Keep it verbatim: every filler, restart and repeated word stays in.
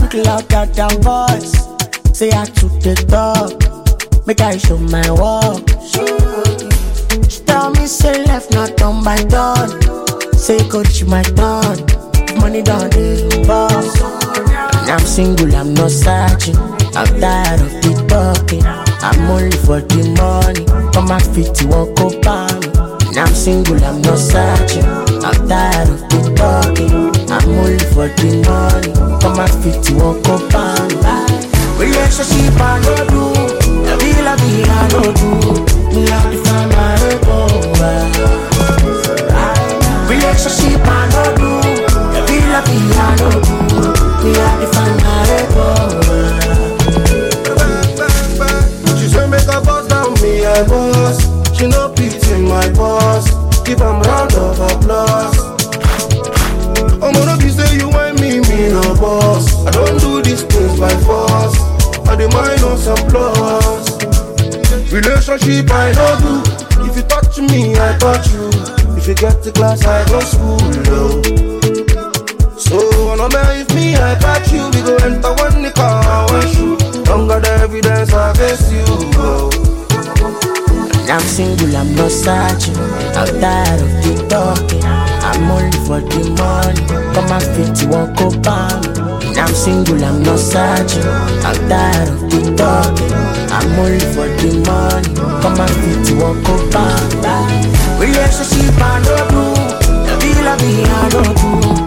speak louder than voice. Say I took the talk, make I show my work. She tell me say left not done by done. Say coach my turn, money down the boss. I'm single, I'm not searching. I'm tired of the talking. I'm only for the money. Come my feet, you won't go by me. I'm single, I'm not searching. I'm tired of the talking. I'm only for the money. Come my feet, you won't go by me. Relationship I no do. La vie, la vie I no do. Me have to find my rebel. Relationship I no do. La vie, la vie I no do. Me have to find my rebel. She say make a boss down me I boss. She no pity my boss. Give am round of applause. I'm gonna be say you want me, me no boss. I don't do these things by force. I demand no some plus. Relationship I don't do. If you touch me, I touch you. If you get to class, I go school. No. So no matter if me, I catch you. We go enter one the car, one shoot. Don't got the evidence against you. No. I'm single, I'm not searching. I'm tired of the talking. I'm only for the money. Come my feet, you won't go by me. I'm single, I'm not searching. I'm tired of the talking. I'm only for the money. Come my feet, you won't go by me. Relationship I don't do. La vie, la vie I don't do.